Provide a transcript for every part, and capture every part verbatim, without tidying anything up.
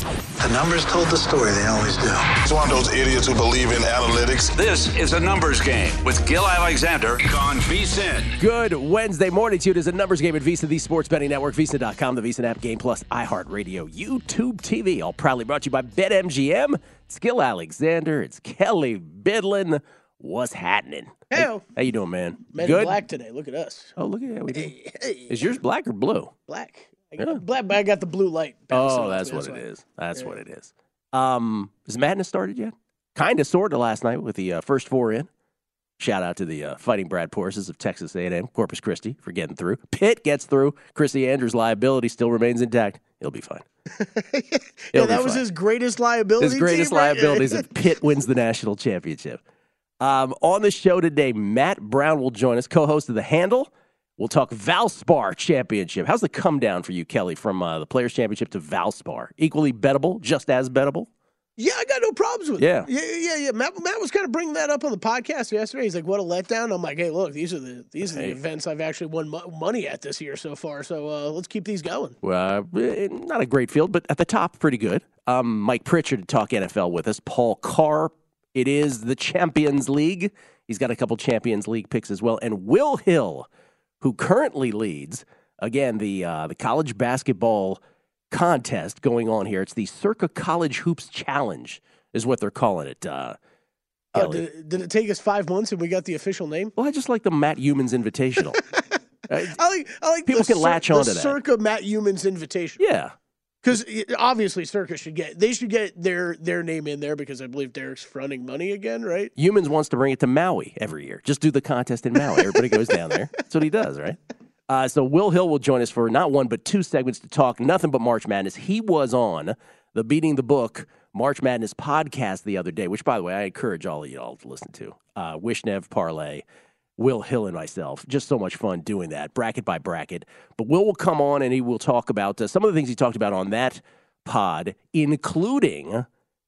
The numbers told the story. They always do. It's one of those idiots who believe in analytics. This is a numbers game with Gil Alexander on VSiN. Good Wednesday morning to you. It is a numbers game at VSiN, the Sports Betting Network, VSiN dot com, the VSiN app, Game Plus, iHeartRadio, YouTube T V. All proudly brought to you by BetMGM. It's Gil Alexander. It's Kelly Bidlin. What's happening? Hey, how you doing, man? Men Good? in black today. Look at us. Oh, look at that. We did. Hey, hey. Is yours black or blue? Black. I got, Yeah. black, but I got the blue light. Oh, bouncing that's off me, what it why. is. That's Yeah. what it is. Um, is Madness started yet? Kind of, sort of last night with the uh, first four in. Shout out to the uh, Fighting Brad Porses of Texas A and M, Corpus Christi, for getting through. Pitt gets through. Chrissy Andrews' liability still remains intact. He'll be fine. yeah, He'll that be was fine. his greatest liability. His greatest team, right? liabilities if Pitt wins the national championship. Um, on the show today, Matt Brown will join us, co-host of The Handle. We'll talk Valspar Championship. How's the come down for you, Kelly, from uh, the Players' Championship to Valspar? Equally bettable, just as bettable? Yeah, I got no problems with Yeah. it. Yeah, yeah, yeah, yeah. Matt, Matt was kind of bringing that up on the podcast yesterday. He's like, "What a letdown!" I'm like, "Hey, look, these are the these are Hey. the events I've actually won mo- money at this year so far. So uh, let's keep these going." Well, uh, not a great field, but at the top, pretty good. Um, Mike Pritchard to talk N F L with us. Paul Carr. It is the Champions League. He's got a couple Champions League picks as well. And Will Hill, who currently leads, again, the uh, the college basketball contest going on here. It's the Circa College Hoops Challenge is what they're calling it. Uh, Oh, Kelly. did, it- did it take us five months and we got the official name? Well, I just like the Matt Humans Invitational. Uh, I like, I like People the can cir- latch the onto that. Circa Matt Humans invitation. yeah. Because obviously Circa should get they should get their their name in there because I believe Derek's fronting money again, right? Humans wants to bring it to Maui every year. Just do the contest in Maui. Everybody goes down there. That's what he does, right? Uh, so Will Hill will join us for not one but two segments to talk nothing but March Madness. He was on the Beating the Book March Madness podcast the other day, which, by the way, I encourage all of you all to listen to. Uh, Wishnev, Parlay, Will Hill, and myself. Just so much fun doing that, bracket by bracket. But Will will come on and he will talk about uh, some of the things he talked about on that pod, including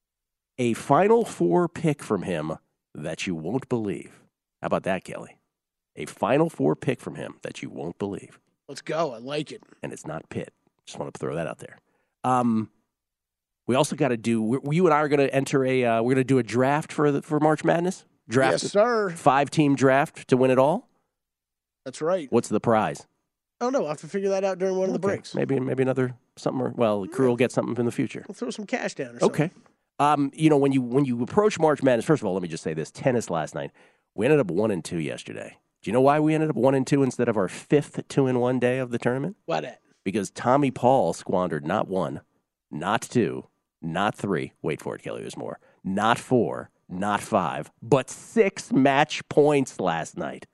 a Final Four pick from him that you won't believe. How about that, Kelly? A Final Four pick from him that you won't believe. Let's go. I like it. And it's not Pitt. Just want to throw that out there. Um, we also got to do, we, you and I are going to enter a, uh, we're going to do a draft for the, for March Madness. Draft, Yes, sir. Five-team draft to win it all. That's right. What's the prize? I don't know. I'll have to figure that out during one of the Okay. breaks. Maybe maybe another something. Or, well, the crew will get something in the future. We'll throw some cash down or something. Okay. Um, you know, when you when you approach March Madness, first of all, let me just say this: tennis last night, we ended up one and two yesterday. Do you know why we ended up one and two instead of our fifth two and one day of the tournament? Why that? Because Tommy Paul squandered not one, not two, not three. Wait for it, Kelly. There's more. Not four, not five, but six match points last night.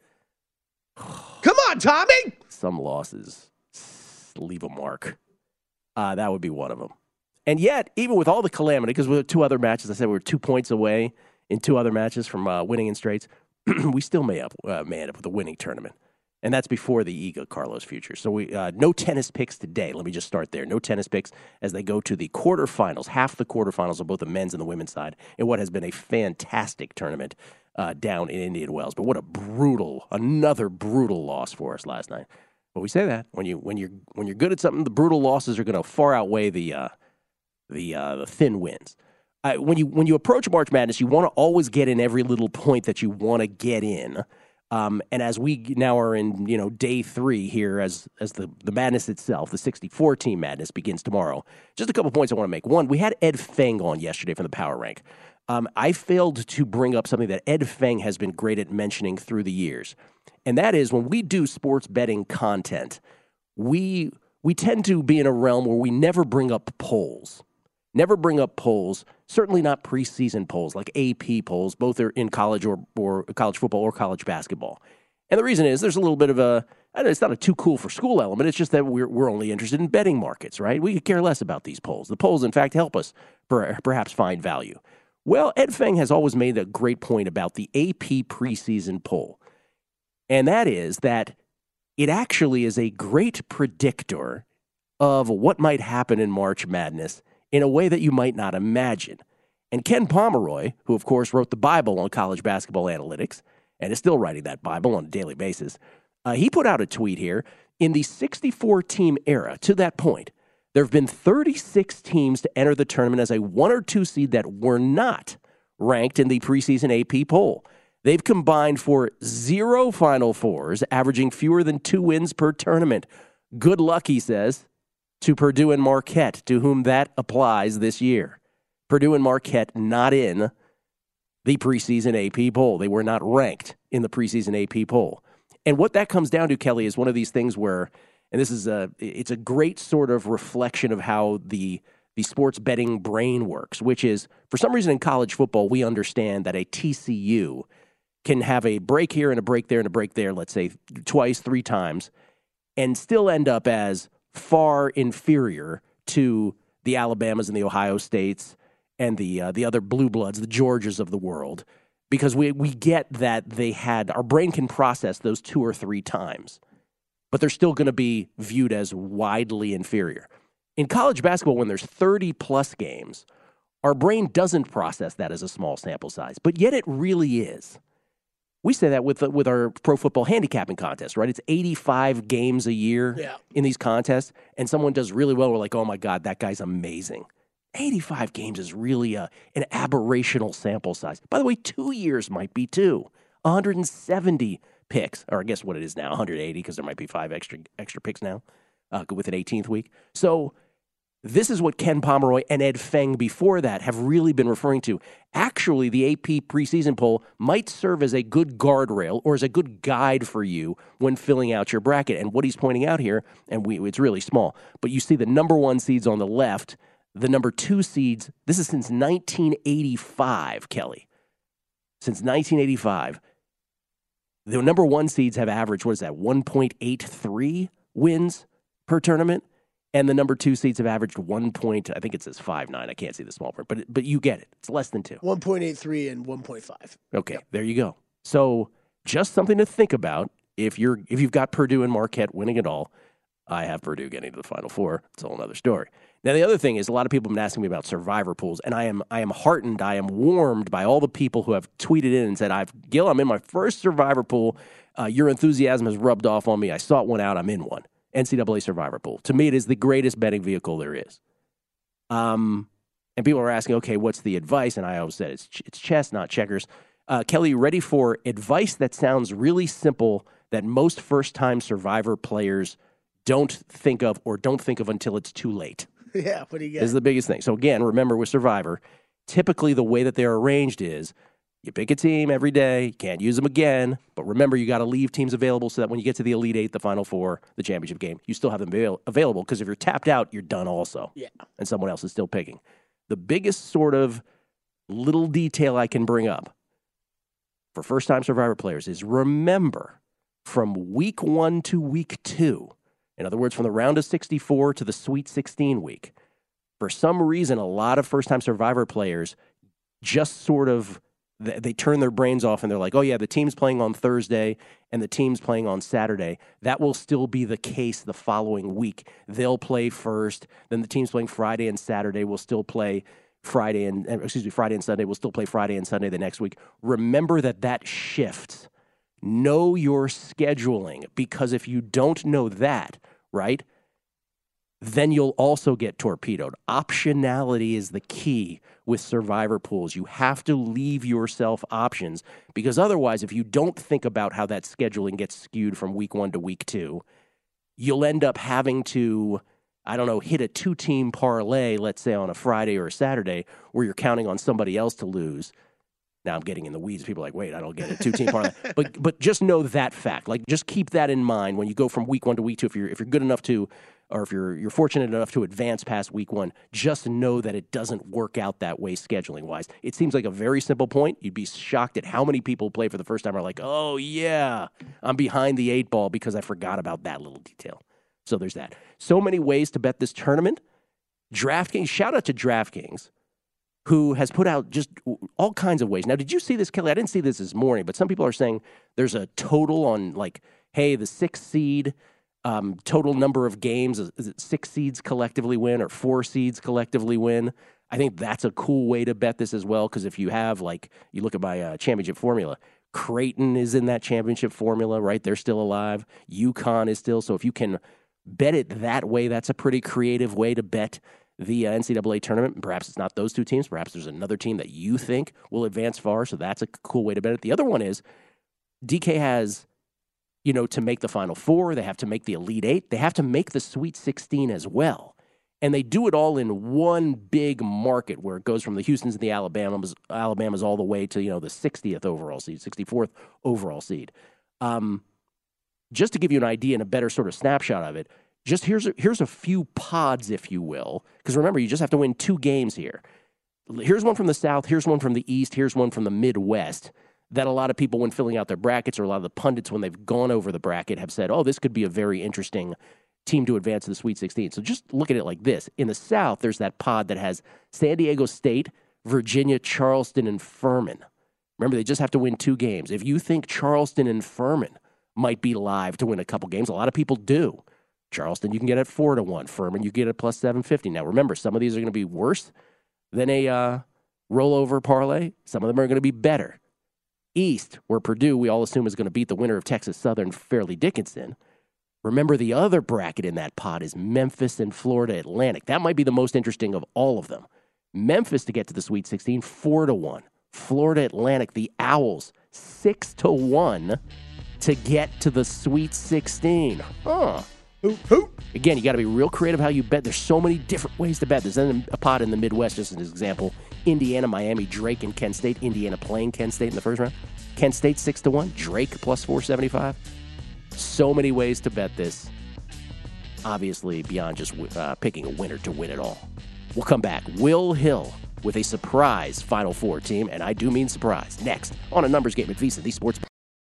Come on, Tommy! Some losses leave a mark. Uh, that would be one of them. And yet, even with all the calamity, because we had two other matches, I said we were two points away in two other matches from uh, winning in straights, we still may up uh, may end up with a winning tournament. And that's before the Iga Carlos future. So we uh, no tennis picks today. Let me just start there. No tennis picks as they go to the quarterfinals, half the quarterfinals of both the men's and the women's side, in what has been a fantastic tournament uh, down in Indian Wells. But what a brutal, another brutal loss for us last night. But we say that when you when you're when you're good at something, the brutal losses are going to far outweigh the uh, the uh, the thin wins. Uh, when you when you approach March Madness, you want to always get in every little point that you want to get in. Um, and as we now are in, you know, day three here, as as the, the madness itself, the sixty-four team madness begins tomorrow. Just a couple points I want to make. One, we had Ed Feng on yesterday from the Power Rank. Um, I failed to bring up something that Ed Feng has been great at mentioning through the years, and that is when we do sports betting content, we we tend to be in a realm where we never bring up polls. Never bring up polls, certainly not preseason polls like A P polls, both are in college or, or college football or college basketball. And the reason is there's a little bit of a, I know it's not a too cool for school element, it's just that we're we're only interested in betting markets, right? We could care less about these polls. The polls, in fact, help us per, perhaps find value. Well, Ed Feng has always made a great point about the A P preseason poll, and that is that it actually is a great predictor of what might happen in March Madness in a way that you might not imagine. And Ken Pomeroy, who of course wrote the Bible on college basketball analytics and is still writing that Bible on a daily basis, uh, he put out a tweet here. In the sixty-four team era, to that point, There have been thirty-six teams to enter the tournament as a one or two seed that were not ranked in the preseason A P poll. They've combined for zero Final Fours, averaging fewer than two wins per tournament. Good luck, he says, to Purdue and Marquette, to whom that applies this year. Purdue and Marquette not in the preseason A P poll. They were not ranked in the preseason A P poll. And what that comes down to, Kelly, is one of these things where, and this is a, it's a great sort of reflection of how the the sports betting brain works, which is, for some reason in college football, we understand that a T C U can have a break here and a break there and a break there, let's say twice, three times, and still end up as far inferior to the Alabamas and the Ohio States and the uh, the other blue bloods, the Georgias of the world, because we we get that they had, our brain can process those two or three times, but they're still going to be viewed as widely inferior. In college basketball, when there's thirty plus games, our brain doesn't process that as a small sample size, but yet it really is. We say that with with our pro football handicapping contest, right? It's eighty-five games a year yeah. in these contests, and someone does really well. We're like, oh my God, that guy's amazing. eighty-five games is really a, an aberrational sample size. By the way, two years might be too. one hundred seventy picks, or I guess what it is now, one hundred eighty, because there might be five extra extra picks now uh, with an eighteenth week. So this is what Ken Pomeroy and Ed Feng before that have really been referring to. Actually, the A P preseason poll might serve as a good guardrail or as a good guide for you when filling out your bracket. And what he's pointing out here, and we, it's really small, but you see the number one seeds on the left, the number two seeds, this is since nineteen eighty-five, Kelly. Since nineteen eighty-five, the number one seeds have averaged, what is that, one point eight three wins per tournament? And the number two seeds have averaged one point, I think it says five nine. I can't see the small print, but but you get it. It's less than two. one point eight three and one point five. Okay, yep. There you go. So just something to think about if you're if you've got Purdue and Marquette winning it all. I have Purdue getting to the Final Four. It's a whole other story. Now, the other thing is a lot of people have been asking me about survivor pools, and I am I am heartened, I am warmed by all the people who have tweeted in and said, "I've Gil, I'm in my first survivor pool. Uh, your enthusiasm has rubbed off on me. I sought one out. I'm in one." N C double A Survivor Pool. To me, it is the greatest betting vehicle there is. Um, and people are asking, okay, what's the advice? And I always said it's it's chess, not checkers. Uh, Kelly, you ready for advice that sounds really simple that most first-time Survivor players don't think of or don't think of until it's too late? Yeah, what do you get? This is the biggest thing. So again, remember with Survivor, typically the way that they're arranged is you pick a team every day, you can't use them again, but remember you got to leave teams available so that when you get to the Elite Eight, the Final Four, the championship game, you still have them avail- available because if you're tapped out, you're done also. Yeah. And someone else is still picking. The biggest sort of little detail I can bring up for first-time Survivor players is remember from week one to week two, in other words, from the round of sixty-four to the Sweet sixteen week, for some reason, a lot of first-time Survivor players just sort of they turn their brains off and they're like, oh, yeah, the team's playing on Thursday and the team's playing on Saturday. That will still be the case the following week. They'll play first. Then the team's playing Friday and Saturday will still play Friday and, excuse me, Friday and Sunday. We'll still play Friday and Sunday the next week. Remember that that shifts. Know your scheduling, because if you don't know that, right, then you'll also get torpedoed. Optionality is the key with Survivor pools. You have to leave yourself options, because otherwise, if you don't think about how that scheduling gets skewed from week one to week two, you'll end up having to, I don't know, hit a two-team parlay, let's say on a Friday or a Saturday, where you're counting on somebody else to lose. Now I'm getting in the weeds. People are like, wait, I don't get it. Two-team parlay. but but just know that fact. Like, just keep that in mind when you go from week one to week two. If you're if you're good enough to, or if you're you're fortunate enough to advance past week one, just know that it doesn't work out that way scheduling wise. It seems like a very simple point. You'd be shocked at how many people play for the first time are like, oh yeah, I'm behind the eight ball because I forgot about that little detail. So there's that. So many ways to bet this tournament. DraftKings, shout out to DraftKings, who has put out just all kinds of ways. Now, did you see this, Kelly? I didn't see this this morning, but some people are saying there's a total on, like, hey, the sixth seed, um, total number of games, is, is it six seeds collectively win or four seeds collectively win? I think that's a cool way to bet this as well, because if you have, like, you look at my uh, championship formula, Creighton is in that championship formula, right? They're still alive. UConn is still. So if you can bet it that way. That's a pretty creative way to bet the uh, N C double A tournament. Perhaps it's not those two teams. Perhaps there's another team that you think will advance far, so that's a cool way to bet it. The other one is D K has, you know, to make the Final Four, they have to make the Elite Eight, they have to make the Sweet sixteen as well. And they do it all in one big market where it goes from the Houstons and the Alabamas, Alabamas all the way to, you know, the sixtieth overall seed, sixty-fourth overall seed. Um, just to give you an idea and a better sort of snapshot of it, just here's a, here's a few pods, if you will, because remember, you just have to win two games here. Here's one from the South, here's one from the East, here's one from the Midwest, that a lot of people, when filling out their brackets, or a lot of the pundits, when they've gone over the bracket, have said, oh, this could be a very interesting team to advance to the Sweet sixteen. So just look at it like this. In the South, there's that pod that has San Diego State, Virginia, Charleston, and Furman. Remember, they just have to win two games. If you think Charleston and Furman might be live to win a couple games, a lot of people do. Charleston, you can get at four to one. Furman, you get at plus seven fifty. Now, remember, some of these are going to be worse than a uh, rollover parlay. Some of them are going to be better. East, where Purdue, we all assume, is going to beat the winner of Texas Southern, Fairleigh Dickinson. Remember, the other bracket in that pot is Memphis and Florida Atlantic. That might be the most interesting of all of them. Memphis to get to the Sweet sixteen, four to one. Florida Atlantic, the Owls, six to one to get to the Sweet sixteen. Huh. Hoop, hoop. Again, you got to be real creative how you bet. There's so many different ways to bet. There's then a pot in the Midwest, just as an example. Indiana, Miami, Drake, and Kent State. Indiana playing Kent State in the first round. Kent State six to one. Drake plus four seventy-five. So many ways to bet this. Obviously, beyond just uh, picking a winner to win it all. We'll come back. Will Hill with a surprise Final Four team, and I do mean surprise. Next on A Numbers Game at VSiN, the Sports.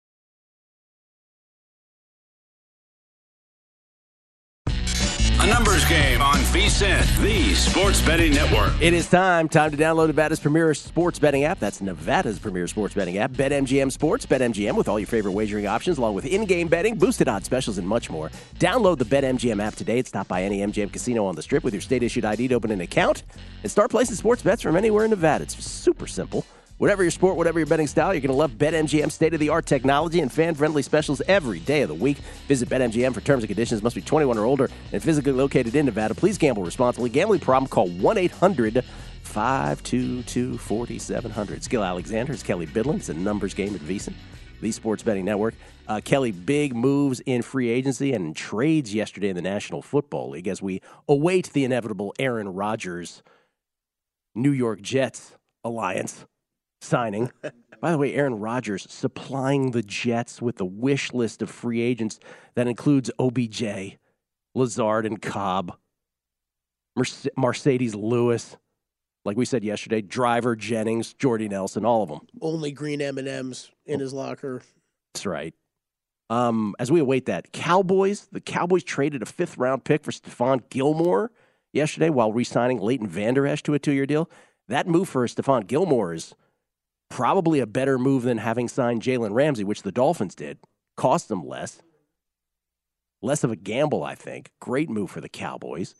A Numbers Game on VSiN, the Sports Betting Network. It is time. Time to download Nevada's premier sports betting app. That's Nevada's premier sports betting app. BetMGM Sports. BetMGM with all your favorite wagering options, along with in-game betting, boosted odds specials, and much more. Download the BetMGM app today. Stop by any M G M casino on the Strip with your state-issued I D to open an account and start placing sports bets from anywhere in Nevada. It's super simple. Whatever your sport, whatever your betting style, you're going to love BetMGM's state-of-the-art technology and fan-friendly specials every day of the week. Visit BetMGM for terms and conditions. Must be twenty-one or older and physically located in Nevada. Please gamble responsibly. Gambling problem? Call one eight hundred five two two four seven zero zero. Skill Alexander. It's Kelly Bidlin. It's a numbers game at VSiN, the Sports Betting Network. Uh, Kelly, big moves in free agency and in trades yesterday in the National Football League as we await the inevitable Aaron Rodgers New York Jets alliance signing. By the way, Aaron Rodgers supplying the Jets with a wish list of free agents that includes O B J, Lazard and Cobb, Merce- Mercedes Lewis, like we said yesterday, Driver, Jennings, Jordy Nelson, all of them. Only green M and M's in his locker. That's right. Um, as we await that, Cowboys, the Cowboys traded a fifth-round pick for Stephon Gilmore yesterday while re-signing Leighton Vander Esch to a two-year deal. That move for Stephon Gilmore is probably a better move than having signed Jalen Ramsey, which the Dolphins did. Cost them less. Less of a gamble, I think. Great move for the Cowboys.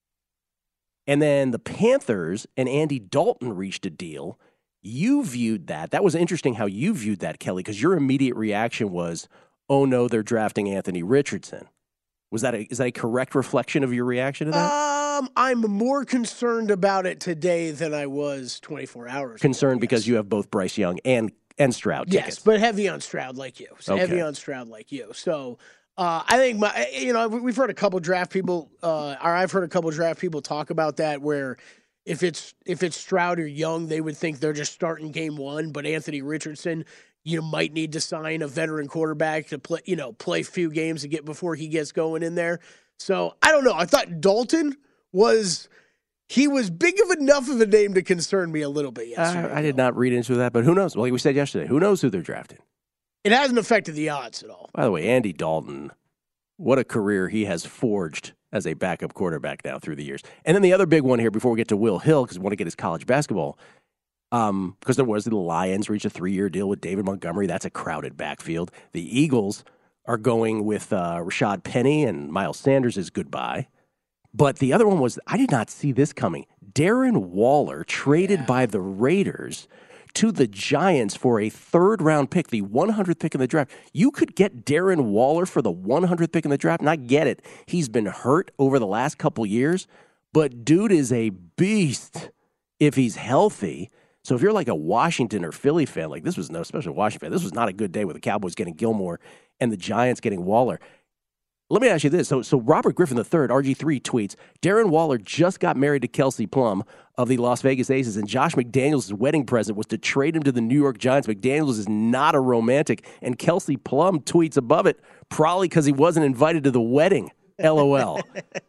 And then the Panthers and Andy Dalton reached a deal. You viewed that. That was interesting how you viewed that, Kelly, because your immediate reaction was, oh, no, they're drafting Anthony Richardson. Was that a, is that a correct reflection of your reaction to that? Um, I'm more concerned about it today than I was twenty-four hours Concerned ago, because you have both Bryce Young and, and Stroud yes, tickets. but heavy on Stroud like you. So Okay. Heavy on Stroud like you. So uh, I think, my, you know, we've heard a couple draft people, uh, or I've heard a couple draft people talk about that where if it's if it's Stroud or Young, they would think they're just starting game one, but Anthony Richardson, you might need to sign a veteran quarterback to play, you know, play a few games to get before he gets going in there. So I don't know. I thought Dalton was he was big of enough of a name to concern me a little bit yesterday. I, I did not read into that, but who knows? Like we said yesterday, who knows who they're drafting? It hasn't affected the odds at all. By the way, Andy Dalton, what a career he has forged as a backup quarterback now through the years. And then the other big one here before we get to Will Hill, because we want to get his college basketball. Um, because there was the Lions reach a three-year deal with David Montgomery. That's a crowded backfield. The Eagles are going with uh, Rashad Penny, and Miles Sanders is goodbye. But the other one was, I did not see this coming. Darren Waller traded Yeah. by the Raiders to the Giants for a third-round pick, the one hundredth pick in the draft. You could get Darren Waller for the one hundredth pick in the draft, and I get it. He's been hurt over the last couple years, but dude is a beast if he's healthy. So if you're like a Washington or Philly fan, like this was no, especially Washington fan, this was not a good day with the Cowboys getting Gilmore and the Giants getting Waller. Let me ask you this. So so Robert Griffin the third, R G three, tweets, Darren Waller just got married to Kelsey Plum of the Las Vegas Aces, and Josh McDaniels' wedding present was to trade him to the New York Giants. McDaniels is not a romantic, and Kelsey Plum tweets above it, probably because he wasn't invited to the wedding. LOL.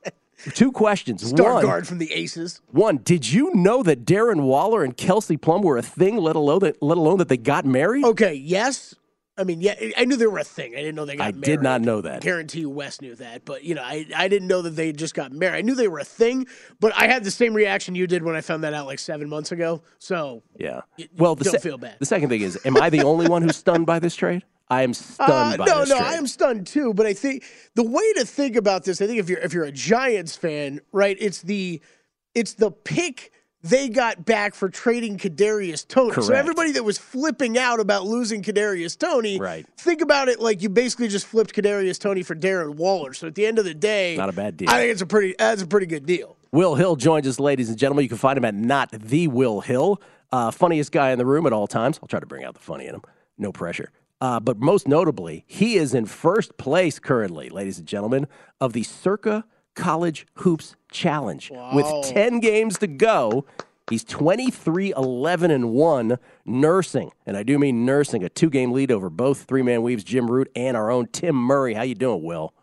Two questions. Star one, guard from the Aces. One, did you know that Darren Waller and Kelsey Plum were a thing, let alone that, let alone that they got married? Okay, yes. I mean, yeah, I knew they were a thing. I didn't know they got I married. did not know that. I guarantee you Wes knew that. But, you know, I, I didn't know that they just got married. I knew they were a thing, but I had the same reaction you did when I found that out like seven months ago. So, yeah. Y- Well, the don't se- feel bad. The second thing is, am I the only one who's stunned by this trade? I am stunned Uh, by no, this no, trade. I am stunned too. But I think the way to think about this, I think if you're if you're a Giants fan, right, it's the it's the pick they got back for trading Kadarius Toney. So Correct. everybody that was flipping out about losing Kadarius Toney, Right. think about it like you basically just flipped Kadarius Toney for Darren Waller. So at the end of the day, Not a bad deal. I think it's a pretty that's a pretty good deal. Will Hill joins us, ladies and gentlemen. You can find him at Not The Will Hill. Uh, funniest guy in the room at all times. I'll try to bring out the funny in him. No pressure. Uh, but most notably, he is in first place currently, ladies and gentlemen, of the Circa College Hoops Challenge. Wow. With ten games to go, he's twenty-three, eleven, and one, nursing, and I do mean nursing, a two-game lead over both three-man weaves, Jim Root and our own Tim Murray. How you doing, Will?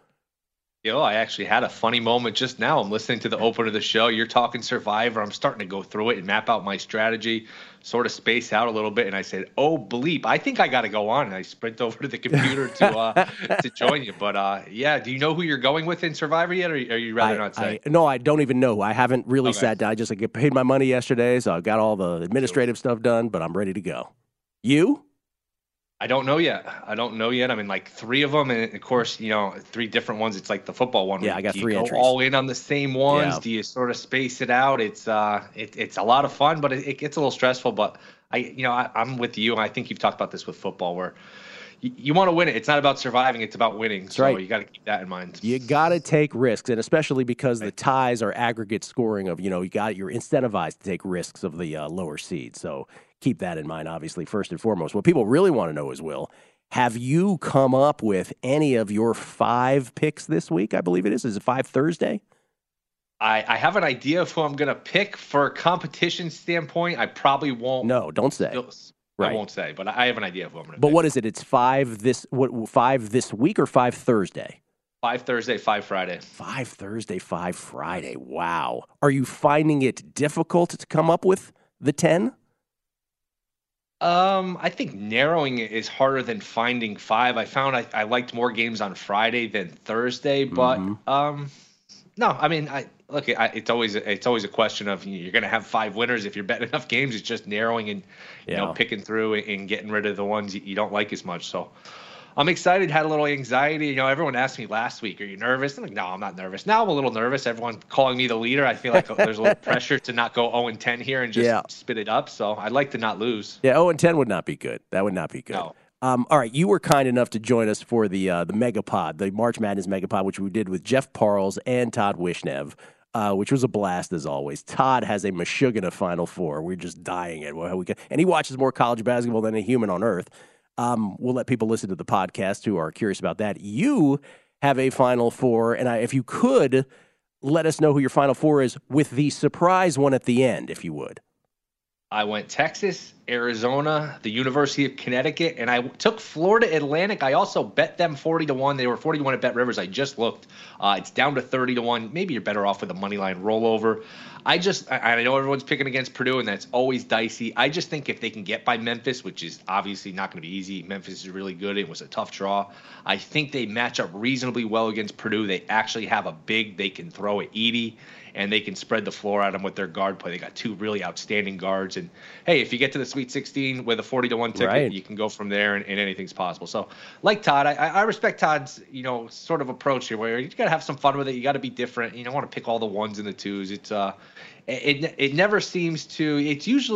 Yo, I actually had a funny moment just now. I'm listening to the opener of the show. You're talking Survivor. I'm starting to go through it and map out my strategy, sort of space out a little bit. And I said, oh, bleep. I think I got to go on. And I sprint over to the computer to uh, to join you. But, uh, yeah, do you know who you're going with in Survivor yet, or are you rather I, not say? I, no, I don't even know. I haven't really Okay. sat down. I just I get paid my money yesterday, so I got all the administrative stuff done, but I'm ready to go. You? I don't know yet. I don't know yet. I'm in like three of them, and of course, you know, three different ones. It's like the football one. Yeah, I got do you three go entries. all in on the same ones? Yeah. Do you sort of space it out? It's uh, it, it's a lot of fun, but it, it gets a little stressful. But I, you know, I, I'm with you. I think you've talked about this with football, where you, you want to win it. It's not about surviving. It's about winning. so right. you got to keep that in mind. You got to take risks, and especially because the ties are aggregate scoring of, you know, you got you're incentivized to take risks of the uh, lower seed. So keep that in mind, obviously, first and foremost. What people really want to know is, Will, have you come up with any of your five picks this week? I believe it is. Is it Five Thursday? I, I have an idea of who I'm going to pick for a competition standpoint. I probably won't. No, don't say. I Right. won't say, but I have an idea of who I'm going to But pick. what is it? It's five this what five this week or five Thursday? Five Thursday, five Friday. Five Thursday, five Friday. Wow. Are you finding it difficult to come up with the ten? Um, I think narrowing it is harder than finding five. I found I, I liked more games on Friday than Thursday, but Mhm. um, no, I mean, I look, I, it's always it's always a question of you're going to have five winners if you're betting enough games. It's just narrowing and you Yeah. know picking through and getting rid of the ones you, you don't like as much. So I'm excited. Had a little anxiety. You know, everyone asked me last week, "Are you nervous?" I'm like, "No, I'm not nervous." Now I'm a little nervous. Everyone calling me the leader. I feel like there's a little pressure to not go oh and ten here and just Yeah. spit it up. So I'd like to not lose. Yeah, oh and ten would not be good. That would not be good. No. Um, all right, you were kind enough to join us for the uh, the Megapod, the March Madness Megapod, which we did with Jeff Parles and Todd Wishnev, uh, which was a blast as always. Todd has a Meshuggah Final Four. We're just dying at how we can, and he watches more college basketball than a human on earth. Um, we'll let people listen to the podcast who are curious about that. You have a Final Four, and I, if you could, let us know who your Final Four is with the surprise one at the end, if you would. I went Texas, Arizona, the University of Connecticut, and I took Florida Atlantic. I also bet them forty to one. They were forty to one at Bet Rivers. I just looked. Uh, it's down to thirty to one. Maybe you're better off with a money line rollover. I just, I, I know everyone's picking against Purdue, and that's always dicey. I just think if they can get by Memphis, which is obviously not going to be easy, Memphis is really good. It was a tough draw. I think they match up reasonably well against Purdue. They actually have a big they can throw at Edey, and they can spread the floor at them with their guard play. They got two really outstanding guards. And, hey, if you get to the Sweet sixteen with a forty to one ticket, Right. you can go from there, and, and anything's possible. So, like Todd, I, I respect Todd's, you know, sort of approach here where you got to have some fun with it. You got to be different. You don't want to pick all the ones and the twos. It's uh, it it never seems to. It's usually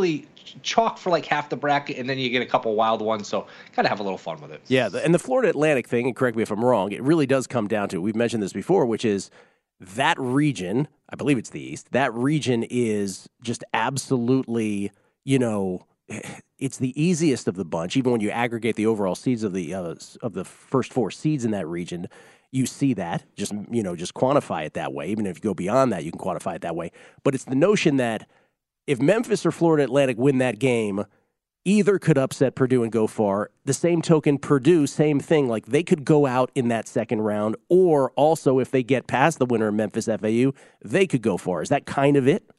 chalk for like half the bracket, and then you get a couple wild ones. So got to have a little fun with it. Yeah, the, and the Florida Atlantic thing, and correct me if I'm wrong, it really does come down to, we've mentioned this before, which is that region, I believe it's the East, that region is just absolutely, you know, it's the easiest of the bunch. Even when you aggregate the overall seeds of the uh, of the first four seeds in that region, you see that. Just, you know, just quantify it that way. Even if you go beyond that, you can quantify it that way. But it's the notion that if Memphis or Florida Atlantic win that game, either could upset Purdue and go far. The same token, Purdue, same thing. Like, they could go out in that second round, or also if they get past the winner of Memphis F A U, they could go far. Is that kind of it?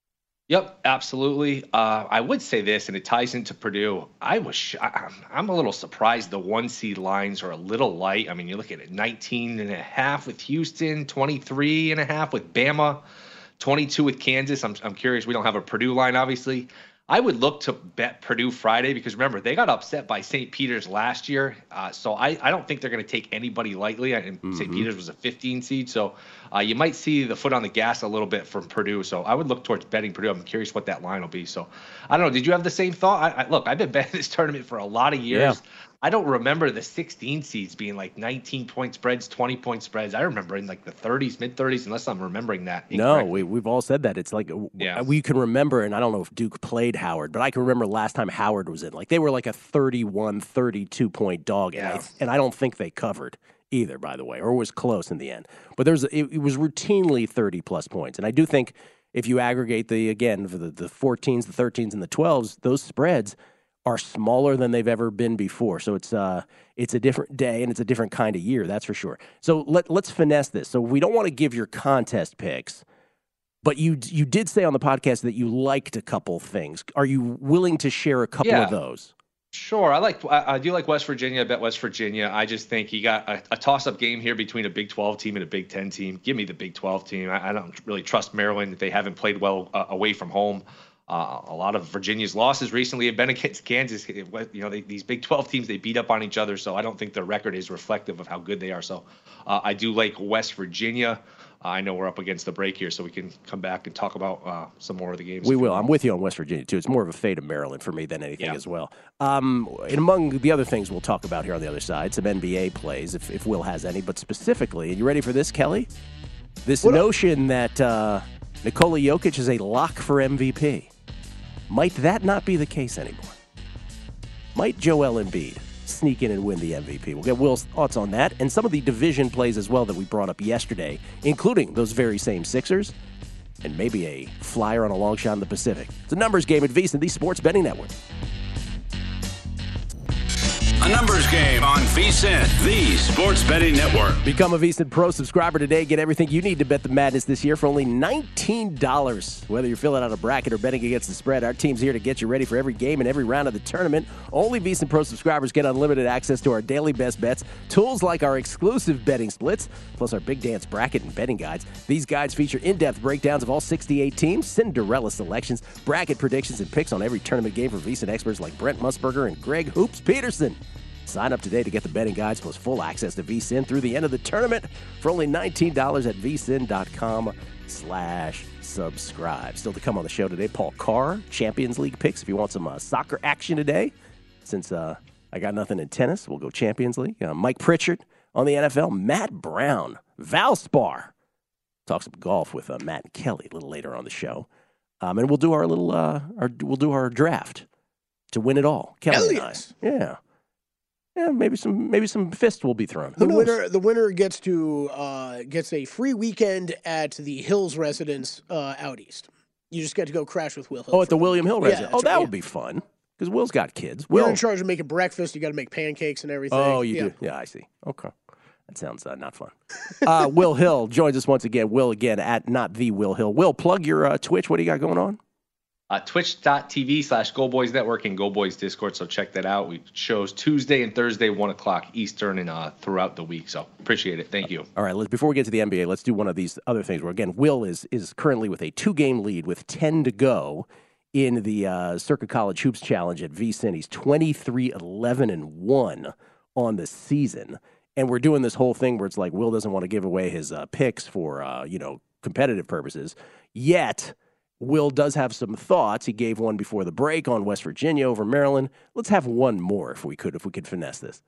Yep, absolutely. Uh, I would say this, and it ties into Purdue. I was, sh- I, I'm a little surprised the one seed lines are a little light. I mean, you look at it, nineteen and a half with Houston, twenty-three and a half with Bama, twenty-two with Kansas. I'm, I'm curious. We don't have a Purdue line, obviously. I would look to bet Purdue Friday because, remember, they got upset by Saint Peter's last year. Uh, so I, I don't think they're going to take anybody lightly. And mm-hmm. Saint Peter's was a fifteen seed. So uh, you might see the foot on the gas a little bit from Purdue. So I would look towards betting Purdue. I'm curious what that line will be. So I don't know. Did you have the same thought? I, I, look, I've been betting this tournament for a lot of years. Yeah. I don't remember the sixteen seeds being like nineteen-point spreads, twenty-point spreads. I remember in like the thirties, mid-thirties, unless I'm remembering that incorrectly. No, we, we've all said that. It's like yeah. we can remember, and I don't know if Duke played Howard, but I can remember last time Howard was in. Like, they were like a thirty-one, thirty-two-point dog, and, yeah. I, and I don't think they covered either, by the way, or was close in the end. But there's it, it was routinely thirty-plus points, and I do think if you aggregate the, again, for the, the fourteens, the thirteens, and the twelves, those spreads are smaller than they've ever been before. So it's uh it's a different day and it's a different kind of year, that's for sure. So let let's finesse this. So we don't want to give your contest picks, but you you did say on the podcast that you liked a couple things. Are you willing to share a couple yeah. of those? Sure. I like I, I do like West Virginia. I bet West Virginia. I just think you got a, a toss-up game here between a Big twelve team and a Big ten team. Give me the Big twelve team. I, I don't really trust Maryland. They haven't played well uh, away from home. Uh, a lot of Virginia's losses recently have been against Kansas. You know, they, these Big twelve teams, they beat up on each other, so I don't think their record is reflective of how good they are. So uh, I do like West Virginia. Uh, I know we're up against the break here, so we can come back and talk about uh, some more of the games. We will. I'm with you on West Virginia, too. It's more of a fate of Maryland for me than anything yeah. as well. Um, and among the other things we'll talk about here on the other side, some N B A plays, if, if Will has any, but specifically, and you ready for this, Kelly? This what notion up? that uh, Nikola Jokic is a lock for M V P. Might that not be the case anymore? Might Joel Embiid sneak in and win the M V P? We'll get Will's thoughts on that and some of the division plays as well that we brought up yesterday, including those very same Sixers and maybe a flyer on a long shot in the Pacific. It's a numbers game at VSiN, the Sports Betting Network. A numbers game on VSiN, the Sports Betting Network. Become a VSiN Pro subscriber today. Get everything you need to bet the madness this year for only nineteen dollars. Whether you're filling out a bracket or betting against the spread, our team's here to get you ready for every game and every round of the tournament. Only VSiN Pro subscribers get unlimited access to our daily best bets, tools like our exclusive betting splits, plus our Big Dance bracket and betting guides. These guides feature in-depth breakdowns of all sixty-eight teams, Cinderella selections, bracket predictions, and picks on every tournament game from VSiN experts like Brent Musburger and Greg Hoops Peterson. Sign up today to get the betting guides plus full access to VSiN through the end of the tournament for only nineteen dollars at vsin.com slash subscribe. Still to come on the show today, Paul Carr, Champions League picks. If you want some uh, soccer action today, since uh, I got nothing in tennis, we'll go Champions League. Uh, Mike Pritchard on the N F L. Matt Brown, Valspar. Talk some golf with uh, Matt and Kelly a little later on the show. Um, and we'll do our little, uh, our, we'll do our draft to win it all. Kelly and I. Yeah. Yeah, maybe some maybe some fists will be thrown. Who the knows? winner the winner gets to uh, gets a free weekend at the Hills residence uh, out east. You just get to go crash with Will Hill. Oh, at the William Hill yeah, residence. Oh, that right, would yeah. be fun because Will's got kids. Will You're in charge of making breakfast. You got to make pancakes and everything. Oh, you yeah. do. Yeah, I see. Okay, that sounds uh, not fun. uh, Will Hill joins us once again. Will again at not the Will Hill. Will, plug your uh, Twitch. What do you got going on? Uh, Twitch.tv slash Go Boys Network and Go Boys Discord, so check that out. We shows Tuesday and Thursday, one o'clock Eastern, and uh, throughout the week, so appreciate it. Thank you. All right, let's, before we get to the N B A, let's do one of these other things where, again, Will is is currently with a two-game lead with ten to go in the uh, Circa College Hoops Challenge at VSiN. He's twenty-three, eleven, and one on the season, and we're doing this whole thing where it's like Will doesn't want to give away his uh, picks for, uh, you know, competitive purposes, yet Will does have some thoughts. He gave one before the break on West Virginia over Maryland. Let's have one more if we could, if we could finesse this.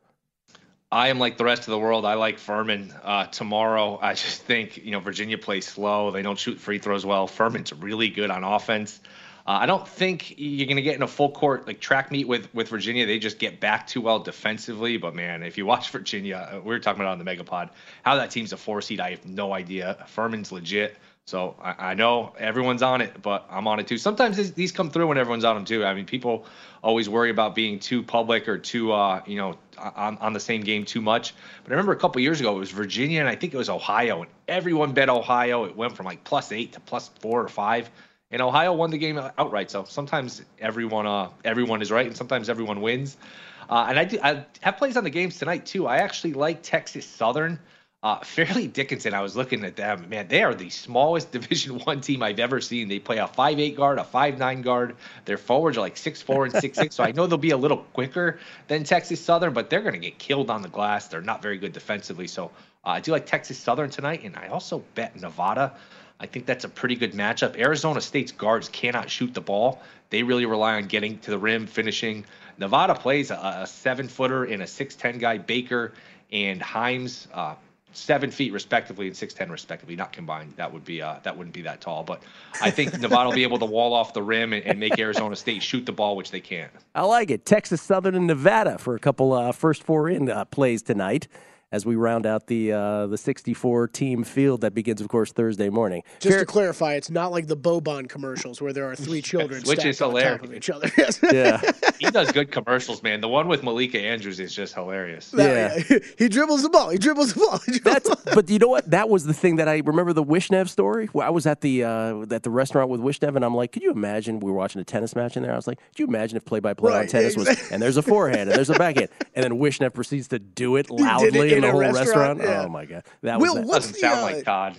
I am like the rest of the world. I like Furman uh, tomorrow. I just think, you know, Virginia plays slow. They don't shoot free throws well. Furman's really good on offense. Uh, I don't think you're going to get in a full court like track meet with, with Virginia. They just get back too well defensively. But, man, if you watch Virginia, we were talking about it on the Megapod, how that team's a four seed, I have no idea. Furman's legit. So I, I know everyone's on it, but I'm on it too. Sometimes these, these come through when everyone's on them too. I mean, people always worry about being too public or too, uh, you know, on, on the same game too much. But I remember a couple years ago, it was Virginia and I think it was Ohio, and everyone bet Ohio. It went from like plus eight to plus four or five, and Ohio won the game outright. So sometimes everyone, uh, everyone is right, and sometimes everyone wins. Uh, and I do, I have plays on the games tonight too. I actually like Texas Southern. Uh, Fairleigh Dickinson, I was looking at them. Man, they are the smallest Division One team I've ever seen. They play a five eight guard, a five nine guard. Their forwards are like six four and six six, so I know they'll be a little quicker than Texas Southern, but they're going to get killed on the glass. They're not very good defensively. So uh, I do like Texas Southern tonight, and I also bet Nevada. I think that's a pretty good matchup. Arizona State's guards cannot shoot the ball. They really rely on getting to the rim, finishing. Nevada plays a, a seven-footer and a six ten guy, Baker and Himes, uh, seven feet respectively and six ten respectively, not combined. That would be uh, that wouldn't be that tall. But I think Nevada will be able to wall off the rim and, and make Arizona State shoot the ball, which they can't. I like it. Texas Southern and Nevada for a couple uh, first four in uh, plays tonight as we round out the uh, the sixty-four team field that begins, of course, Thursday morning. Just Fair- to clarify, it's not like the Bobon commercials where there are three children Which stacked is on hilarious. top of each other. Yeah. He does good commercials, man. The one with Malika Andrews is just hilarious. Yeah. He dribbles the ball. He dribbles the ball. He dribbles That's, but you know what? That was the thing that I remember the Wishnev story. Well, I was at the uh, at the restaurant with Wishnev, and I'm like, could you imagine? We were watching a tennis match in there. I was like, could you imagine if play-by-play Right, on tennis was, exactly. and there's a forehand and there's a backhand, and then Wishnev proceeds to do it did loudly it in, in the a whole restaurant? restaurant. Yeah. Oh my god, that Will, was. what's Doesn't the, sound uh, like Todd.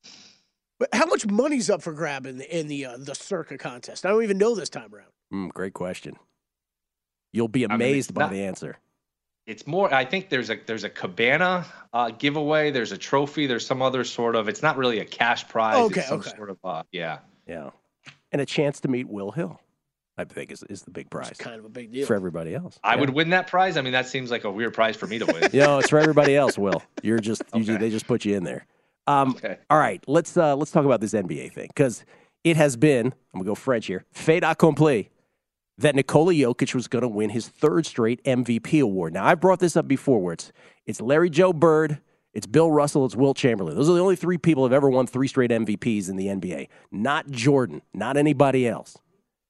But how much money's up for grab in the in the uh, the Circa contest? I don't even know this time around. Mm, great question. You'll be I mean, amazed it's by not- the answer. It's more. I think there's a there's a cabana uh, giveaway. There's a trophy. There's some other sort of. It's not really a cash prize. Okay, it's some okay. Sort of. Uh, yeah. Yeah, and a chance to meet Will Hill, I think is is the big prize It's kind of a big deal. for everybody else. I Yeah. would win that prize. I mean, that seems like a weird prize for me to win. You know, it's for everybody else, Will. You're just usually Okay. they just put you in there. Um, Okay. All right, let's uh, let's talk about this N B A thing because it has been. I'm gonna go French here. Fait accompli that Nikola Jokic was going to win his third straight M V P award. Now I've brought this up before, where it's it's Larry Joe Bird, it's Bill Russell, it's Wilt Chamberlain. Those are the only three people who have ever won three straight M V Ps in the N B A. Not Jordan, not anybody else.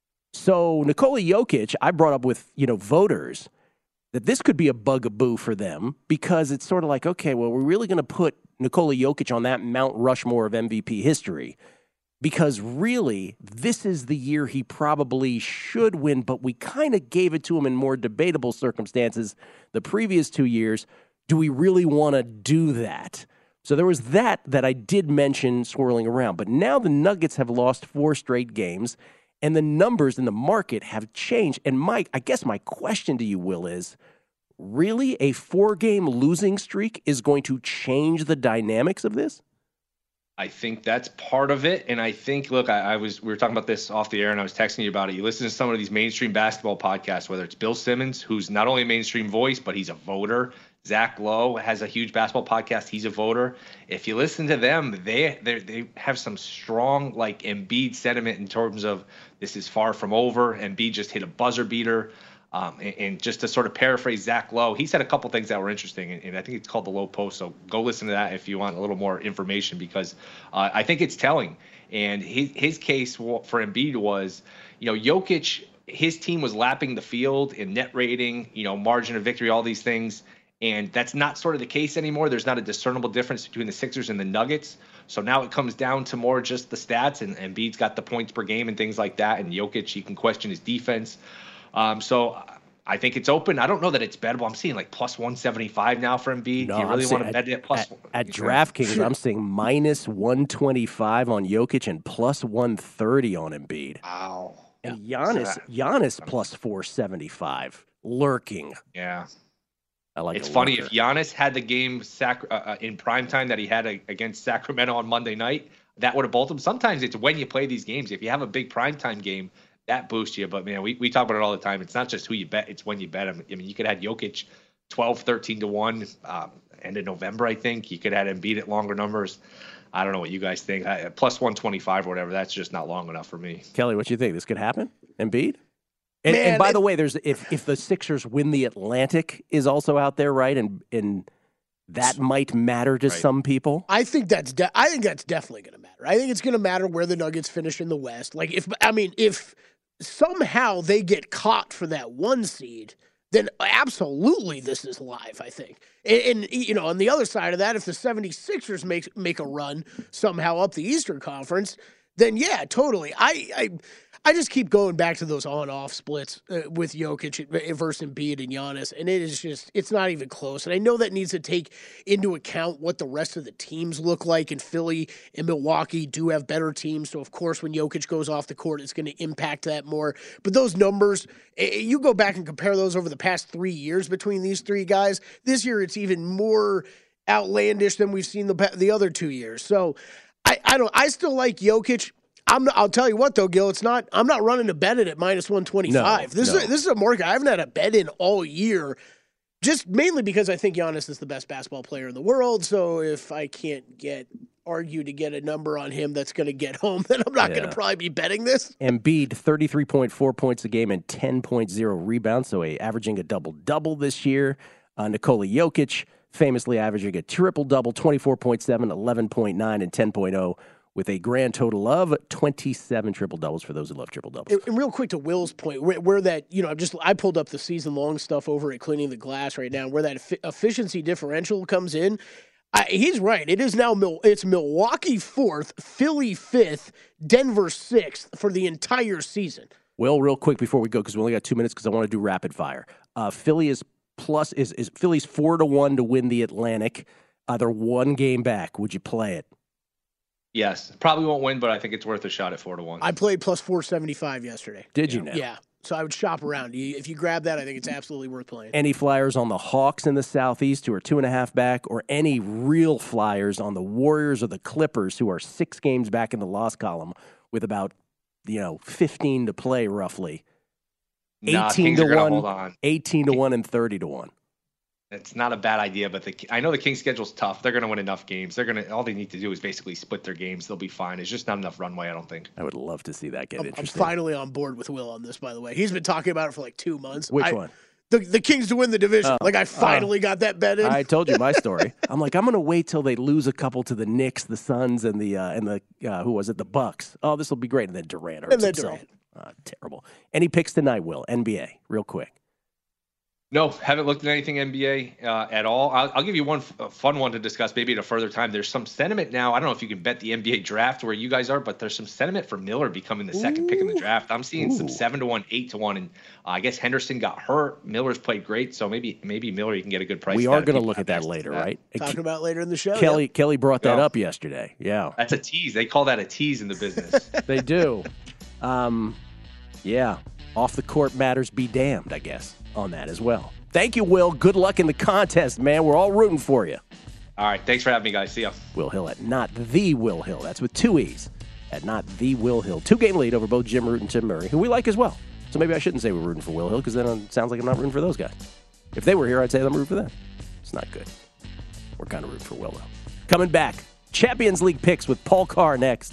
So Nikola Jokic, I brought up with you know voters that this could be a bugaboo for them because it's sort of like, okay, well, we're really going to put Nikola Jokic on that Mount Rushmore of M V P history because really this is the year he probably should win, but we kind of gave it to him in more debatable circumstances the previous two years. Do we really want to do that? So there was that that I did mention swirling around, but now the Nuggets have lost four straight games. And the numbers in the market have changed. And Mike, I guess my question to you, Will, is really a four-game losing streak is going to change the dynamics of this? I think that's part of it. And I think, look, I, I was, we were talking about this off the air and I was texting you about it. You listen to some of these mainstream basketball podcasts, whether it's Bill Simmons, who's not only a mainstream voice, but he's a voter. Zach Lowe has a huge basketball podcast. He's a voter. If you listen to them, they they have some strong like Embiid sentiment in terms of this is far from over. Embiid just hit a buzzer beater. Um, and, and just to sort of paraphrase Zach Lowe, he said a couple things that were interesting, and, and I think it's called the Low Post. So go listen to that if you want a little more information, because uh, I think it's telling. And his, his case for Embiid was, you know, Jokic, his team was lapping the field in net rating, you know, margin of victory, all these things. And that's not sort of the case anymore. There's not a discernible difference between the Sixers and the Nuggets. So now it comes down to more just the stats, and Embiid's got the points per game and things like that. And Jokic, you can question his defense. Um, so I think it's open. I don't know that it's bettable. I'm seeing like plus one seventy-five now for Embiid. No, Do you really I'm want to seeing- bet it at plus? At, at DraftKings, I'm seeing minus one twenty-five on Jokic and plus one thirty on Embiid. Wow. And Giannis, Giannis plus four seventy-five, lurking. Yeah. I like It's a funny, lurker. if Giannis had the game sac- uh, uh, in prime time that he had a, against Sacramento on Monday night, that would have bolted them. Sometimes it's when you play these games. If you have a big primetime game, that boosts you. But, man, we, we talk about it all the time. It's not just who you bet. It's when you bet them. I mean, you could have Jokic twelve, thirteen to one, um, end of November, I think. You could have Embiid at longer numbers. I don't know what you guys think. I, plus one twenty-five or whatever, that's just not long enough for me. Kelly, what do you think? This could happen? Embiid? And, Man, and by it, the way, there's if, if the Sixers win the Atlantic is also out there, right? And and that might matter to right. some people. I think that's de- I think that's definitely going to matter. I think it's going to matter where the Nuggets finish in the West. Like if I mean if somehow they get caught for that one seed, then absolutely this is live, I think. And, and you know, on the other side of that, if the 76ers make make a run somehow up the Eastern Conference, then yeah, totally. I I, I just keep going back to those on-off splits uh, with Jokic versus Embiid and Giannis, and it is just, it's not even close. And I know that needs to take into account what the rest of the teams look like, and Philly and Milwaukee do have better teams, so of course when Jokic goes off the court, it's going to impact that more. But those numbers, you go back and compare those over the past three years between these three guys, this year it's even more outlandish than we've seen the the other two years. So I, I don't, I still like Jokic. I'm not, I'll tell you what, though, Gil, it's not. I'm not running a bet in at minus one twenty-five. No, this no. is this is a market I haven't had a bet in all year, just mainly because I think Giannis is the best basketball player in the world. So if I can't get argue to get a number on him that's going to get home, then I'm not Yeah. going to probably be betting this. Embiid, thirty-three point four points a game and ten point oh rebounds, so a, averaging a double-double this year. Uh, Nikola Jokic, famously averaging a triple-double, twenty-four point seven, eleven point nine, and ten point oh, with a grand total of twenty-seven triple-doubles for those who love triple-doubles. And, and real quick to Will's point, where, where that, you know, just I pulled up the season-long stuff over at Cleaning the Glass right now, where that efi- efficiency differential comes in. I, he's right. It is now Mil- it's Milwaukee fourth, Philly fifth, Denver sixth for the entire season. Will, real quick before we go, because we only got two minutes, because I want to do rapid fire. Uh, Philly is plus is is Philly's four to one to win the Atlantic. Uh, they're one game back. Would you play it? Yes, probably won't win, but I think it's worth a shot at four to one. I played plus four seventy-five yesterday. Did you know? Yeah. So I would shop around. You- If you grab that, I think it's absolutely worth playing. Any flyers on the Hawks in the Southeast who are two and a half back, or any real flyers on the Warriors or the Clippers who are six games back in the loss column with about, you know, fifteen to play roughly. Nah, eighteen Kings to are gonna one, hold on. eighteen to one, and thirty to one. It's not a bad idea, but the I know the Kings' schedule's tough. They're going to win enough games. They're going to all they need to do is basically split their games. They'll be fine. It's just not enough runway, I don't think. I would love to see that get I'm, I'm interesting. finally on board with Will on this, by the way. He's been talking about it for like two months. Which I- one? The, the Kings to win the division. Oh, like, I finally got that bet in. I told you my story. I'm like, I'm going to wait till they lose a couple to the Knicks, the Suns, and the uh, and the uh, who was it, the Bucks. Oh, this will be great. And then Durant hurts And then himself. Durant. Uh, terrible. Any picks tonight, Will? N B A, real quick. No, haven't looked at anything N B A uh, at all. I'll, I'll give you one f- fun one to discuss maybe at a further time. There's some sentiment now. I don't know if you can bet the N B A draft where you guys are, but there's some sentiment for Miller becoming the second Ooh. pick in the draft. I'm seeing Ooh. some seven to one, eight to one, and uh, I guess Henderson got hurt. Miller's played great, so maybe maybe Miller you can get a good price. We are going to look at that later, that. right? Talking about later in the show. Kelly yeah. Kelly brought that yeah. up yesterday. Yeah, that's a tease. They call that a tease in the business. They do. Um, yeah, off the court matters be damned, I guess, on that as well. Thank you, Will. Good luck in the contest, man. We're all rooting for you. All right. Thanks for having me, guys. See ya. Will Hill at Not The Will Hill. That's with two E's. At Not The Will Hill. Two-game lead over both Jim Root and Tim Murray, who we like as well. So maybe I shouldn't say we're rooting for Will Hill, because then it sounds like I'm not rooting for those guys. If they were here, I'd say I'm rooting for them. It's not good. We're kind of rooting for Will, though. Coming back, Champions League picks with Paul Carr next.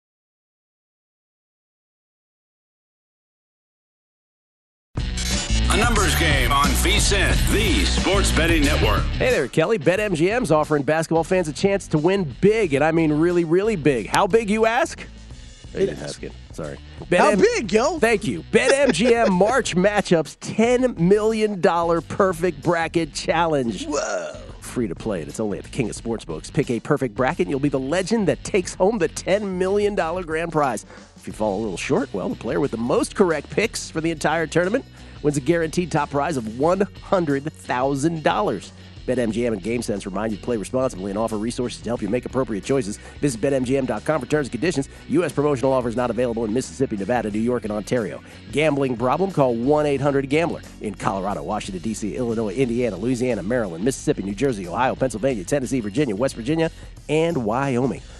A numbers game on VSiN, the Sports Betting Network. Hey there, Kelly. BetMGM's offering basketball fans a chance to win big, and I mean really, really big. How big, you ask? You didn't ask it. Sorry. Bet How M- big, Gil? Thank you. BetMGM March Matchups ten million dollars Perfect Bracket Challenge. Whoa. Free to play, and it's only at the King of Sportsbooks. Pick a perfect bracket, and you'll be the legend that takes home the ten million dollars grand prize. If you fall a little short, well, the player with the most correct picks for the entire tournament wins a guaranteed top prize of one hundred thousand dollars. BetMGM and GameSense remind you to play responsibly and offer resources to help you make appropriate choices. Visit Bet M G M dot com for terms and conditions. U S promotional offers not available in Mississippi, Nevada, New York, and Ontario. Gambling problem? Call one eight hundred gambler. In Colorado, Washington, D C, Illinois, Indiana, Louisiana, Maryland, Mississippi, New Jersey, Ohio, Pennsylvania, Tennessee, Virginia, West Virginia, and Wyoming.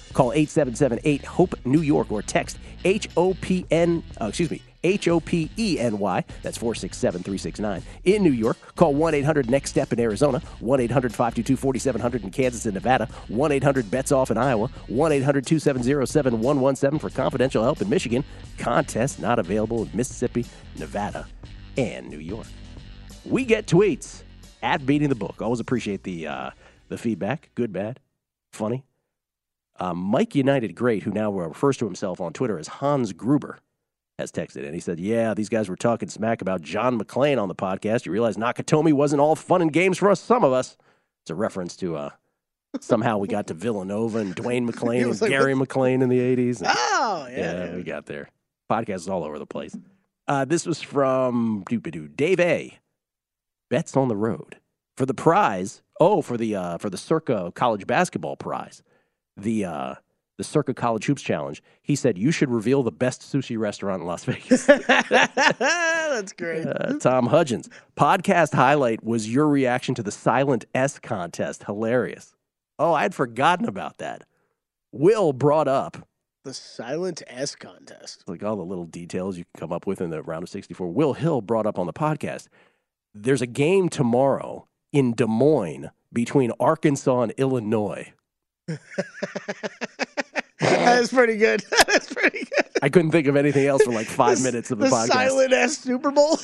Call eight seven seven eight HOPE New York or text H O P N, uh, excuse me, H O P E N Y. That's four six seven three six nine. In New York, call one eight hundred next step in Arizona, one eight hundred five two two four seven zero zero in Kansas and Nevada, one eight hundred bets off in Iowa, one eight hundred two seven zero seven one one seven for confidential help in Michigan. Contest not available in Mississippi, Nevada, and New York. We get tweets at Beating the Book. Always appreciate the uh, the feedback. Good, bad, funny. Uh, Mike United Great, who now refers to himself on Twitter as Hans Gruber, has texted in. He said, yeah, these guys were talking smack about John McClane on the podcast. You realize Nakatomi wasn't all fun and games for us, some of us. It's a reference to uh, somehow we got to Villanova and Dwayne McClain and like, Gary what? McClain in the eighties. And, oh, yeah, yeah. Yeah, we got there. Podcast is all over the place. Uh, this was from doo-ba-doo, Dave A. Bets on the road. For the prize, oh, for the uh, for the Circa College Basketball Prize, the uh, the Circa College Hoops Challenge, he said, you should reveal the best sushi restaurant in Las Vegas. That's great. Uh, Tom Hudgens. Podcast highlight was your reaction to the Silent S contest. Hilarious. Oh, I'd forgotten about that. Will brought up the Silent S contest. Like all the little details you can come up with in the round of sixty-four. Will Hill brought up on the podcast, there's a game tomorrow in Des Moines between Arkansas and Illinois. That's pretty good. That's pretty good. I couldn't think of anything else for like five the, minutes of the, the podcast. Silent S Super Bowl.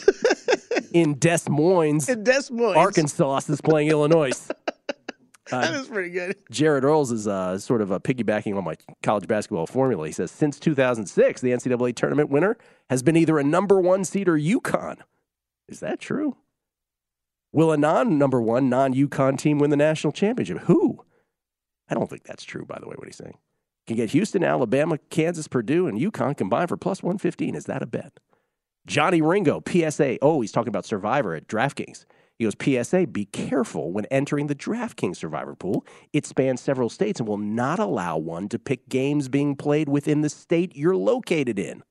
In Des Moines. In Des Moines. Arkansas is playing Illinois. Uh, that is pretty good. Jared Earls is uh, sort of uh, piggybacking on my college basketball formula. He says, since two thousand six, the N C double A tournament winner has been either a number one seed or UConn. Is that true? Will a non-number one, non-UConn team win the national championship? Who? I don't think that's true, by the way, what he's saying. Can get Houston, Alabama, Kansas, Purdue, and UConn combined for plus one fifteen. Is that a bet? Johnny Ringo, P S A. Oh, he's talking about Survivor at DraftKings. He goes, P S A, be careful when entering the DraftKings Survivor pool. It spans several states and will not allow one to pick games being played within the state you're located in,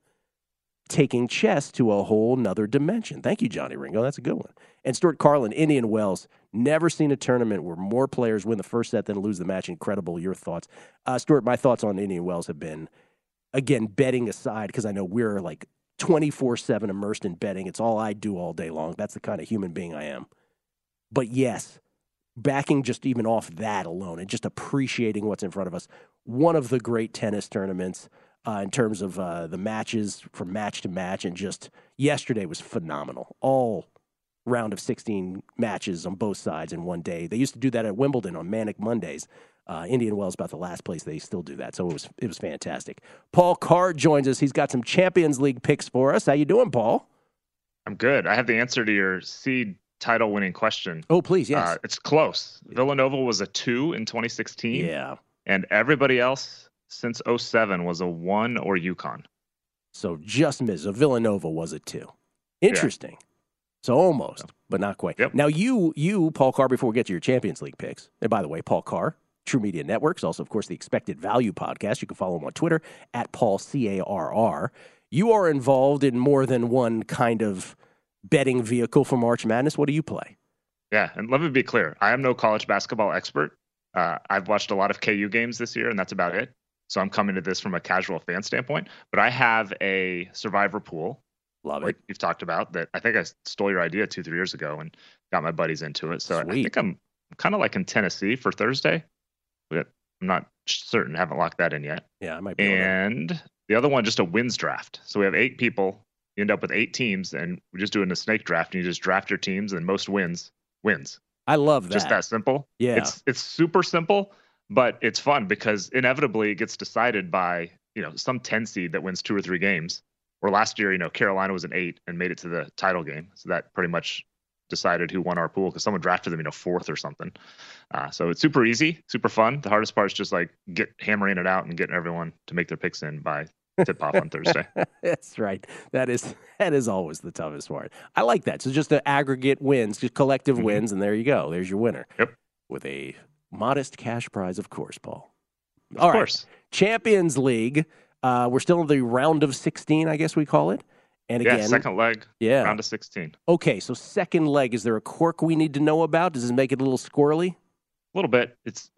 taking chess to a whole nother dimension. Thank you, Johnny Ringo. That's a good one. And Stuart Carlin, Indian Wells, never seen a tournament where more players win the first set than lose the match. Incredible. Your thoughts? Uh, Stuart, my thoughts on Indian Wells have been, again, betting aside, because I know we're like twenty-four seven immersed in betting. It's all I do all day long. That's the kind of human being I am. But yes, backing just even off that alone and just appreciating what's in front of us, one of the great tennis tournaments uh, in terms of uh, the matches from match to match, and just yesterday was phenomenal. All round of sixteen matches on both sides in one day. They used to do that at Wimbledon on Manic Mondays. Uh, Indian Wells about the last place they still do that, so it was it was fantastic. Paul Card joins us. He's got some Champions League picks for us. How you doing, Paul? I'm good. I have the answer to your seed title winning question. Oh, please, yes. Uh, it's close. Villanova was a two in twenty sixteen. Yeah. And everybody else since oh seven was a one or UConn. So just missed. So Villanova was a two. Interesting. Yeah. So almost, but not quite. Yep. Now you, you, Paul Carr, before we get to your Champions League picks, and by the way, Paul Carr, True Media Networks, also, of course, the Expected Value podcast. You can follow him on Twitter, at Paul C A R R. You are involved in more than one kind of betting vehicle for March Madness. What do you play? Yeah, and let me be clear. I am no college basketball expert. Uh, I've watched a lot of K U games this year, and that's about it. So I'm coming to this from a casual fan standpoint. But I have a Survivor pool. Love it. Like you've talked about that. I think I stole your idea two, three years ago and got my buddies into it. So Sweet. I think I'm kind of like in Tennessee for Thursday. But I'm not certain. Haven't locked that in yet. Yeah, I might be. And the other one, just a wins draft. So we have eight people. You end up with eight teams, and we're just doing a snake draft. And you just draft your teams, and most wins wins. I love that. Just that simple. Yeah. It's it's super simple, but it's fun because inevitably it gets decided by, you know, some ten seed that wins two or three games. Or last year, you know, Carolina was an eight and made it to the title game. So that pretty much decided who won our pool because someone drafted them, you know, fourth or something. Uh, so it's super easy, super fun. The hardest part is just like get hammering it out and getting everyone to make their picks in by tip off on Thursday. That's right. That is that is always the toughest part. I like that. So just the aggregate wins, just collective mm-hmm. wins, and there you go. There's your winner. Yep. With a modest cash prize, of course, Paul. Of All course. Right. Champions League. Uh, we're still in the round of sixteen, I guess we call it. And again, yeah, second leg, yeah. round of sixteen. Okay, so second leg, is there a quirk we need to know about? Does this make it a little squirrely? A little bit. It's just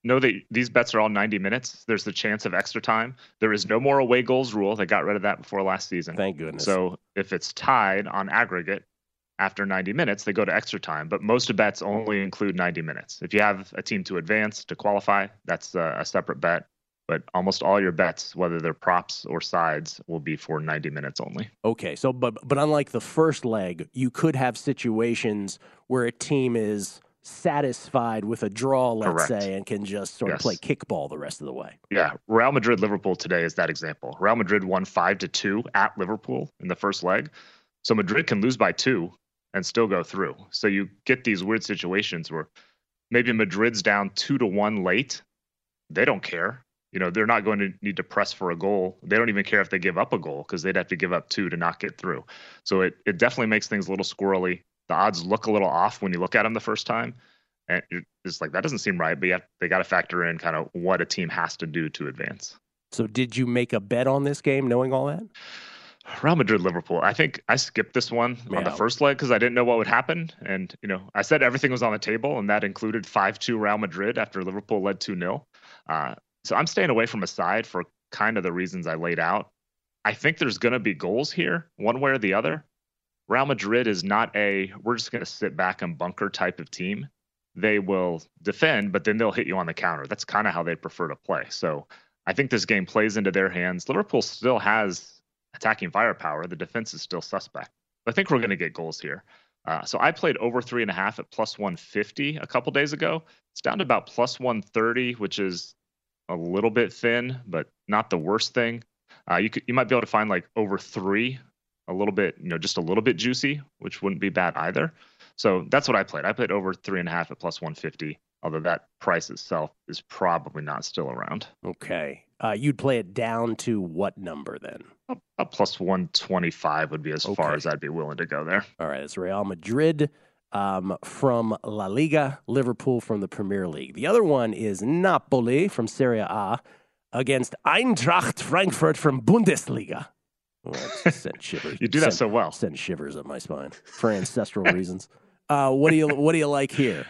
know that these bets are all ninety minutes. There's the chance of extra time. There is no more away goals rule. They got rid of that before last season. Thank goodness. So if it's tied on aggregate after ninety minutes, they go to extra time. But most bets only include ninety minutes. If you have a team to advance, to qualify, that's a, a separate bet. But almost all your bets, whether they're props or sides, will be for ninety minutes only. Okay, so but but unlike the first leg, you could have situations where a team is satisfied with a draw, let's Correct. say, and can just sort Yes. of play kickball the rest of the way. Yeah, Real Madrid Liverpool today is that example. Real Madrid won five to two at Liverpool in the first leg, so Madrid can lose by two and still go through. So you get these weird situations where maybe Madrid's down two to one late. They don't care. You know, they're not going to need to press for a goal. They don't even care if they give up a goal because they'd have to give up two to not get through. So it it definitely makes things a little squirrely. The odds look a little off when you look at them the first time. And it's like, that doesn't seem right, but you have, they got to factor in kind of what a team has to do to advance. So did you make a bet on this game knowing all that? Real Madrid, Liverpool. I think I skipped this one Yeah. on the first leg because I didn't know what would happen. And, you know, I said everything was on the table, and that included five two Real Madrid after Liverpool led two nil. Uh, so I'm staying away from a side for kind of the reasons I laid out. I think there's going to be goals here, one way or the other. Real Madrid is not a, we're just going to sit back and bunker type of team. They will defend, but then they'll hit you on the counter. That's kind of how they prefer to play. So I think this game plays into their hands. Liverpool still has attacking firepower. The defense is still suspect. I think we're going to get goals here. Uh, so I played over three and a half at plus one fifty a couple days ago. It's down to about plus one thirty, which is a little bit thin, but not the worst thing. Uh, you could, you might be able to find like over three, a little bit, you know, just a little bit juicy, which wouldn't be bad either. So that's what I played. I played over three and a half at plus one fifty, although that price itself is probably not still around. Okay. Uh, you'd play it down to what number then? A, a plus one twenty-five would be as Okay. far as I'd be willing to go there. All right, it's Real Madrid um, from La Liga, Liverpool from the Premier League. The other one is Napoli from Serie A against Eintracht Frankfurt from Bundesliga. Oh, that sent shivers. You do that sent, so well. Send shivers up my spine for ancestral reasons. Uh, what do you What do you like here?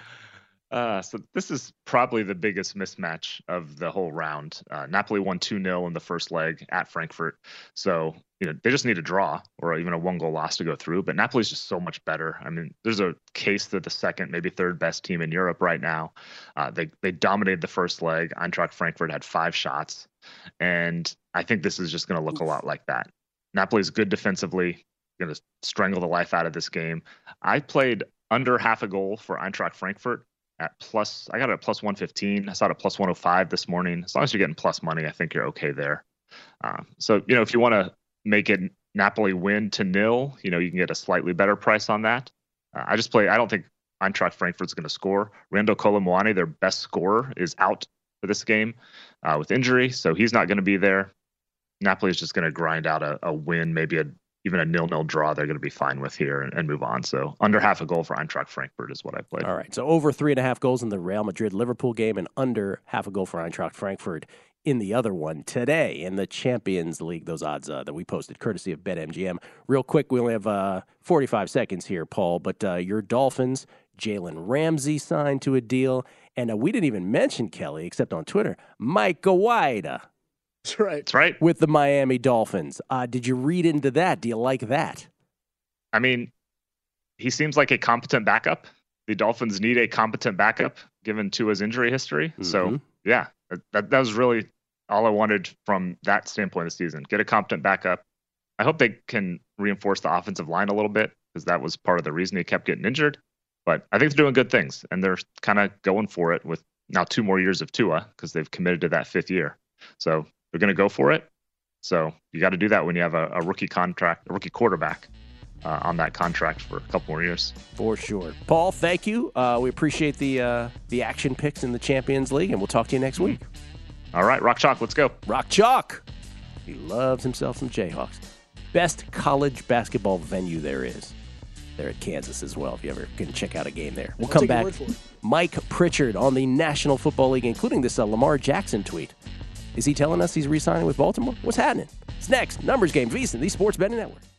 Uh, so this is probably the biggest mismatch of the whole round. Uh, Napoli won two nil in the first leg at Frankfurt. So, you know, they just need a draw or even a one-goal loss to go through. But Napoli's just so much better. I mean, there's a case that the second, maybe third best team in Europe right now. Uh, they, they dominated the first leg. Eintracht Frankfurt had five shots. And I think this is just going to look a lot like that. Napoli's good defensively, going to strangle the life out of this game. I played under half a goal for Eintracht Frankfurt. At plus, I got it at plus one fifteen. I saw it at plus one oh five this morning. As long as you're getting plus money, I think you're okay there. Um, so, you know, if you want to make it Napoli win to nil, you know, you can get a slightly better price on that. Uh, I just play, I don't think Eintracht Frankfurt's going to score. Rando Kolomuani, their best scorer, is out for this game uh, with injury, so he's not going to be there. Napoli is just going to grind out a, a win, maybe a even a nil-nil draw they're going to be fine with here and, and move on. So under half a goal for Eintracht Frankfurt is what I played. All right, so over three and a half goals in the Real Madrid-Liverpool game and under half a goal for Eintracht Frankfurt in the other one today in the Champions League. Those odds uh, that we posted courtesy of BetMGM. Real quick, we only have uh, forty-five seconds here, Paul, but uh, your Dolphins, Jalen Ramsey signed to a deal, and uh, we didn't even mention Kelly, except on Twitter, Mike Gawida. That's right. That's right. With the Miami Dolphins. Uh, did you read into that? Do you like that? I mean, he seems like a competent backup. The Dolphins need a competent backup given Tua's injury history. Mm-hmm. So, yeah, that, that was really all I wanted from that standpoint of the season. Get a competent backup. I hope they can reinforce the offensive line a little bit because that was part of the reason he kept getting injured. But I think they're doing good things, and they're kind of going for it with now two more years of Tua because they've committed to that fifth year. So they're going to go for it. So you got to do that when you have a, a rookie contract, a rookie quarterback uh, on that contract for a couple more years. For sure. Paul, thank you. Uh, we appreciate the uh, the action picks in the Champions League, and we'll talk to you next week. All right, Rock Chalk, let's go. Rock Chalk. He loves himself some Jayhawks. Best college basketball venue there is. They're at Kansas as well, if you ever can check out a game there. We'll I'll come take your back. word for it. Mike Pritchard on the National Football League, including this uh, Lamar Jackson tweet. Is he telling us he's re-signing with Baltimore? What's happening? It's next. Numbers Game, VSiN, the Sports Betting Network.